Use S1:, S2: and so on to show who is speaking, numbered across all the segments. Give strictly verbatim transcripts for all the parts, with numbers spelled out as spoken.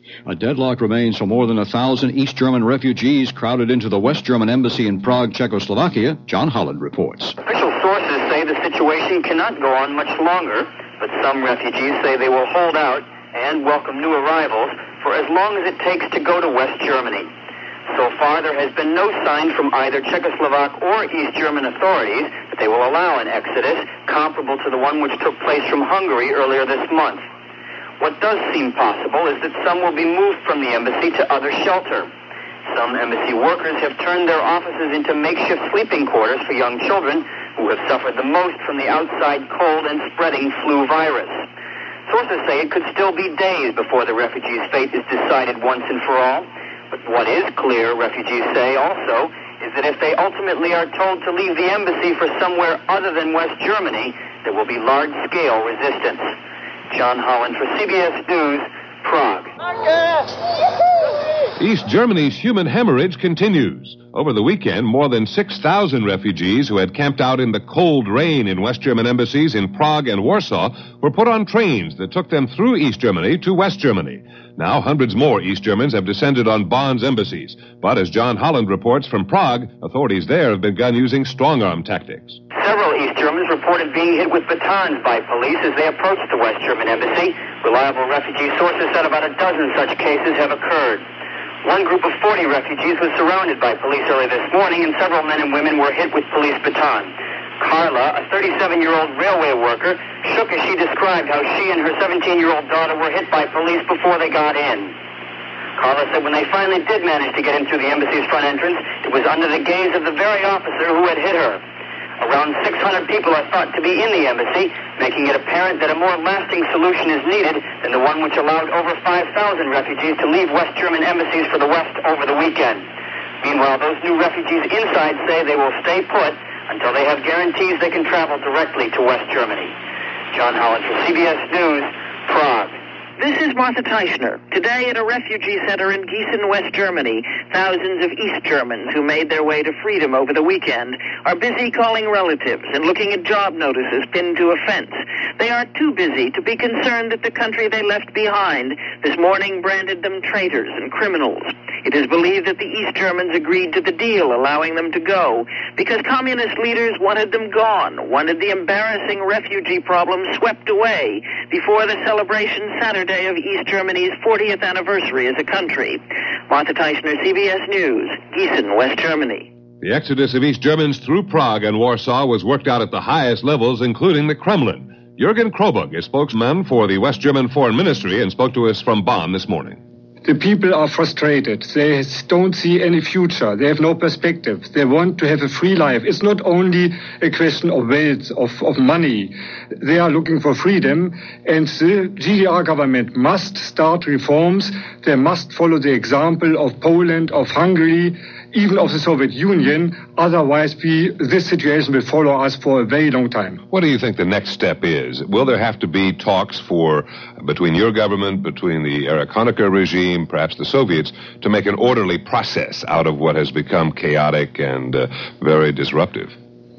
S1: A deadlock remains for more than a thousand East German refugees crowded into the West German embassy in Prague, Czechoslovakia. John Holland reports.
S2: Official sources say the situation cannot go on much longer, but some refugees say they will hold out and welcome new arrivals for as long as it takes to go to West Germany. So far, there has been no sign from either Czechoslovak or East German authorities that they will allow an exodus comparable to the one which took place from Hungary earlier this month. What does seem possible is that some will be moved from the embassy to other shelter. Some embassy workers have turned their offices into makeshift sleeping quarters for young children who have suffered the most from the outside cold and spreading flu virus. Sources say it could still be days before the refugees' fate is decided once and for all. But what is clear, refugees say also, is that if they ultimately are told to leave the embassy for somewhere other than West Germany, there will be large-scale resistance. John Holland for C B S News, Prague.
S3: East Germany's human hemorrhage continues. Over the weekend, more than six thousand refugees who had camped out in the cold rain in West German embassies in Prague and Warsaw were put on trains that took them through East Germany to West Germany. Now, hundreds more East Germans have descended on Bonn's embassies. But as John Holland reports from Prague, authorities there have begun using strong-arm tactics.
S2: Several East Germans reported being hit with batons by police as they approached the West German embassy. Reliable refugee sources said about a dozen such cases have occurred. One group of forty refugees was surrounded by police early this morning, and several men and women were hit with police batons. Carla, a thirty-seven-year-old railway worker, shook as she described how she and her seventeen-year-old daughter were hit by police before they got in. Carla said when they finally did manage to get in through the embassy's front entrance, it was under the gaze of the very officer who had hit her. Around six hundred people are thought to be in the embassy, making it apparent that a more lasting solution is needed than the one which allowed over five thousand refugees to leave West German embassies for the West over the weekend. Meanwhile, those new refugees inside say they will stay put until they have guarantees they can travel directly to West Germany. John Holland for C B S News, Prague.
S4: This is Martha Teichner. Today at a refugee center in Gießen, West Germany, thousands of East Germans who made their way to freedom over the weekend are busy calling relatives and looking at job notices pinned to a fence. They are too busy to be concerned that the country they left behind this morning branded them traitors and criminals. It is believed that the East Germans agreed to the deal allowing them to go because communist leaders wanted them gone, wanted the embarrassing refugee problem swept away before the celebration Saturday of East Germany's fortieth anniversary as a country. Martha Teichner, C B S News, Gießen, West Germany.
S3: The exodus of East Germans through Prague and Warsaw was worked out at the highest levels, including the Kremlin. Jürgen Krobug is spokesman for the West German Foreign Ministry and spoke to us from Bonn this morning.
S5: The people are frustrated. They don't see any future. They have no perspective. They want to have a free life. It's not only a question of wealth, of, of money. They are looking for freedom, and the G D R government must start reforms. They must follow the example of Poland, of Hungary, even of the Soviet Union. Otherwise, we, this situation will follow us for a very long time.
S3: What do you think the next step is? Will there have to be talks for between your government, between the Erich Honecker regime, perhaps the Soviets, to make an orderly process out of what has become chaotic and uh, very disruptive?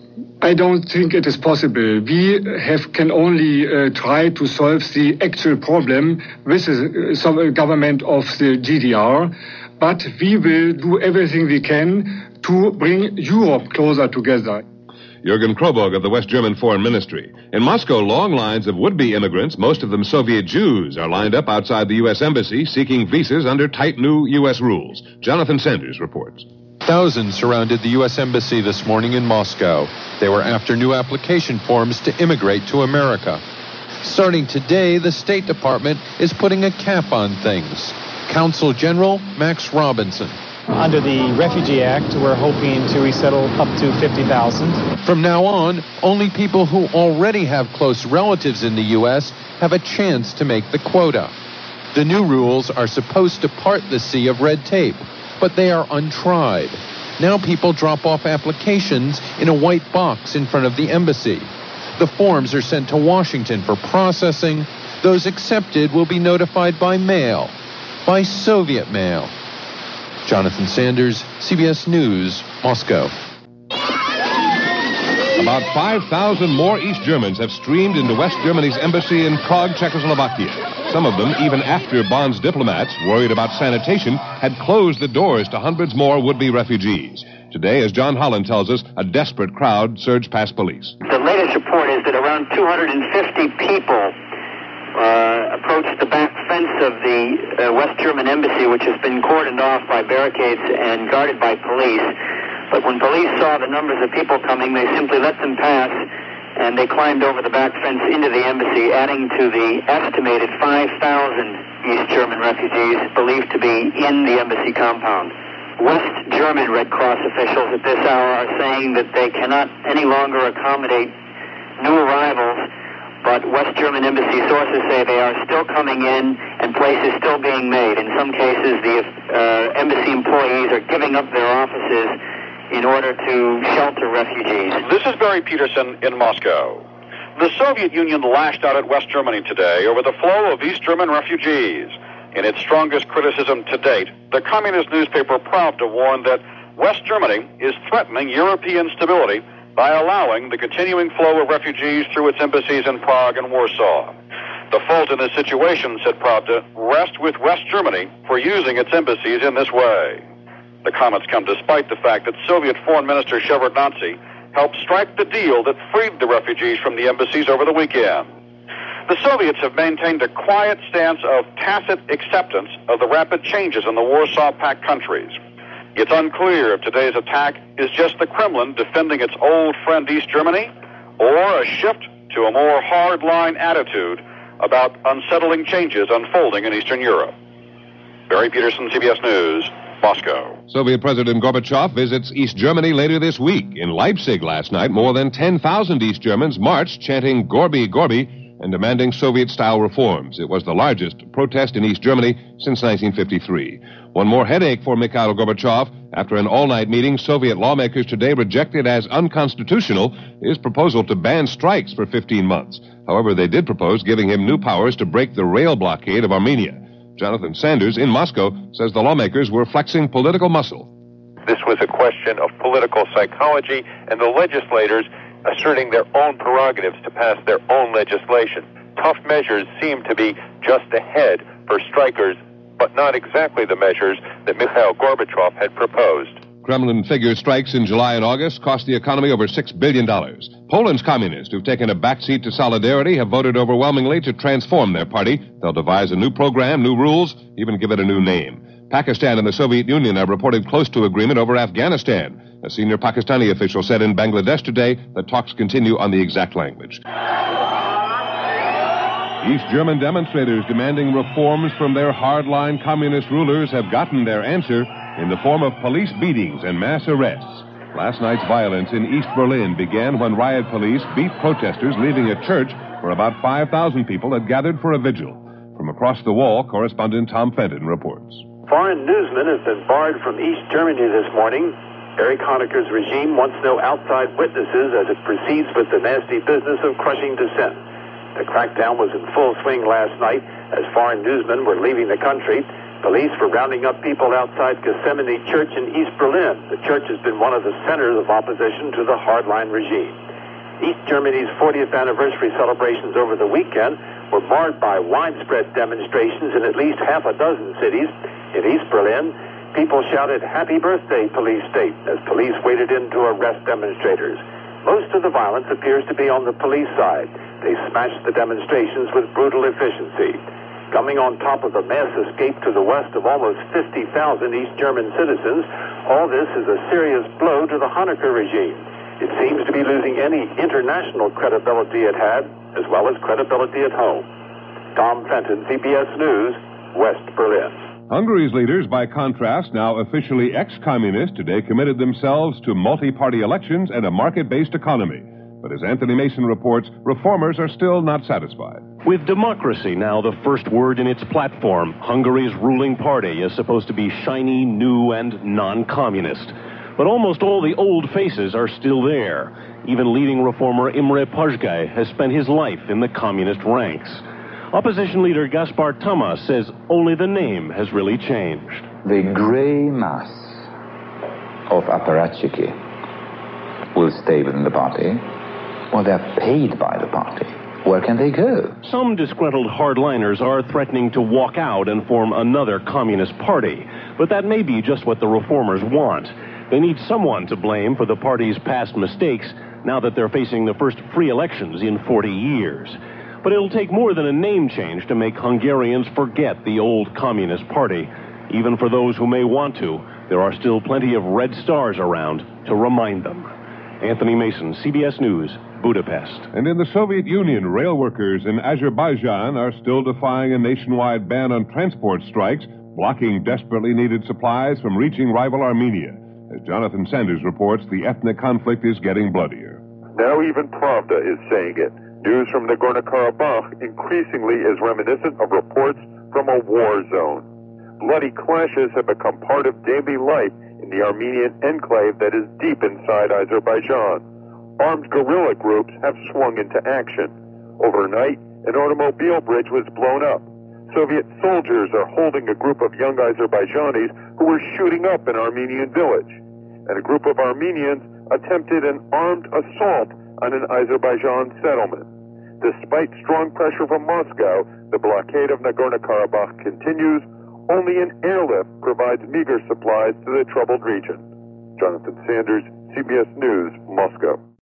S5: I don't think it is possible. We have can only uh, try to solve the actual problem with the uh, government of the G D R. But we will do everything we can to bring Europe closer together.
S3: Jürgen Krobug of the West German Foreign Ministry. In Moscow, long lines of would-be immigrants, most of them Soviet Jews, are lined up outside the U S Embassy seeking visas under tight new U S rules. Jonathan Sanders reports.
S6: Thousands surrounded the U S Embassy this morning in Moscow. They were after new application forms to immigrate to America. Starting today, the State Department is putting a cap on things. Consul General Max Robinson.
S7: Under the Refugee Act, we're hoping to resettle up to fifty thousand.
S6: From now on, only people who already have close relatives in the U S have a chance to make the quota. The new rules are supposed to part the sea of red tape, but they are untried. Now people drop off applications in a white box in front of the embassy. The forms are sent to Washington for processing. Those accepted will be notified by mail. By Soviet mail. Jonathan Sanders, C B S News, Moscow.
S3: About five thousand more East Germans have streamed into West Germany's embassy in Prague, Czechoslovakia. Some of them, even after Bond's diplomats, worried about sanitation, had closed the doors to hundreds more would-be refugees. Today, as John Holland tells us, a desperate crowd surged past police.
S2: The latest report is that around two hundred fifty people uh, approached the back fence of the uh, West German embassy, which has been cordoned off by barricades and guarded by police. But when police saw the numbers of people coming, they simply let them pass, and they climbed over the back fence into the embassy, adding to the estimated five thousand East German refugees believed to be in the embassy compound. West German Red Cross officials at this hour are saying that they cannot any longer accommodate new arrivals, but West German embassy sources say they are still coming in and places still being made. In some cases, the uh, embassy employees are giving up their offices in order to shelter refugees.
S8: This is Barry Peterson in Moscow. The Soviet Union lashed out at West Germany today over the flow of East German refugees. In its strongest criticism to date, the communist newspaper Pravda warned that West Germany is threatening European stability by allowing the continuing flow of refugees through its embassies in Prague and Warsaw. The fault in this situation, said Pravda, rests with West Germany for using its embassies in this way. The comments come despite the fact that Soviet Foreign Minister Shevardnadze helped strike the deal that freed the refugees from the embassies over the weekend. The Soviets have maintained a quiet stance of tacit acceptance of the rapid changes in the Warsaw Pact countries. It's unclear if today's attack is just the Kremlin defending its old friend East Germany, or a shift to a more hard-line attitude about unsettling changes unfolding in Eastern Europe. Barry Peterson, C B S News, Moscow.
S3: Soviet President Gorbachev visits East Germany later this week. In Leipzig last night, more than ten thousand East Germans marched chanting Gorby, Gorby, and demanding Soviet-style reforms. It was the largest protest in East Germany since nineteen fifty-three. One more headache for Mikhail Gorbachev. After an all-night meeting, Soviet lawmakers today rejected as unconstitutional his proposal to ban strikes for fifteen months. However, they did propose giving him new powers to break the rail blockade of Armenia. Jonathan Sanders in Moscow says the lawmakers were flexing political muscle.
S9: This was a question of political psychology, and the legislators asserting their own prerogatives to pass their own legislation. Tough measures seem to be just ahead for strikers, but not exactly the measures that Mikhail Gorbachev had proposed.
S3: Kremlin figures strikes in July and August cost the economy over six billion dollars. Poland's communists, who've taken a backseat to solidarity, have voted overwhelmingly to transform their party. They'll devise a new program, new rules, even give it a new name. Pakistan and the Soviet Union have reported close to agreement over Afghanistan. A senior Pakistani official said in Bangladesh today that talks continue on the exact language. East German demonstrators demanding reforms from their hardline communist rulers have gotten their answer in the form of police beatings and mass arrests. Last night's violence in East Berlin began when riot police beat protesters leaving a church where about five thousand people had gathered for a vigil. From across the wall, correspondent Tom Fenton reports.
S10: Foreign newsmen have been barred from East Germany this morning. Erich Honecker's regime wants no outside witnesses as it proceeds with the nasty business of crushing dissent. The crackdown was in full swing last night as foreign newsmen were leaving the country. Police were rounding up people outside Gethsemane Church in East Berlin. The church has been one of the centers of opposition to the hardline regime. East Germany's fortieth anniversary celebrations over the weekend were marred by widespread demonstrations in at least half a dozen cities. In East Berlin, people shouted, "Happy birthday, police state," as police waded in to arrest demonstrators. Most of the violence appears to be on the police side. They smashed the demonstrations with brutal efficiency. Coming on top of the mass escape to the west of almost fifty thousand East German citizens, all this is a serious blow to the Honecker regime. It seems to be losing any international credibility it had, as well as credibility at home. Tom Fenton, C B S News, West Berlin.
S3: Hungary's leaders, by contrast, now officially ex-communist, today committed themselves to multi-party elections and a market-based economy. But as Anthony Mason reports, reformers are still not satisfied.
S11: With democracy now the first word in its platform, Hungary's ruling party is supposed to be shiny, new, and non-communist. But almost all the old faces are still there. Even leading reformer Imre Pajgai has spent his life in the communist ranks. Opposition leader Gaspar Tamas says only the name has really changed.
S12: The gray mass of apparatchiki will stay within the party, or they're paid by the party, where can they go?
S11: Some disgruntled hardliners are threatening to walk out and form another communist party. But that may be just what the reformers want. They need someone to blame for the party's past mistakes now that they're facing the first free elections in forty years. But it'll take more than a name change to make Hungarians forget the old Communist Party. Even for those who may want to, there are still plenty of red stars around to remind them. Anthony Mason, C B S News, Budapest.
S3: And in the Soviet Union, rail workers in Azerbaijan are still defying a nationwide ban on transport strikes, blocking desperately needed supplies from reaching rival Armenia. As Jonathan Sanders reports, the ethnic conflict is getting bloodier.
S9: Now even Pravda is saying it. News from Nagorno-Karabakh increasingly is reminiscent of reports from a war zone. Bloody clashes have become part of daily life in the Armenian enclave that is deep inside Azerbaijan. Armed guerrilla groups have swung into action. Overnight, an automobile bridge was blown up. Soviet soldiers are holding a group of young Azerbaijanis who were shooting up an Armenian village. And a group of Armenians attempted an armed assault on an Azerbaijan settlement. Despite strong pressure from Moscow, the blockade of Nagorno-Karabakh continues. Only an airlift provides meager supplies to the troubled region. Jonathan Sanders, C B S News, Moscow.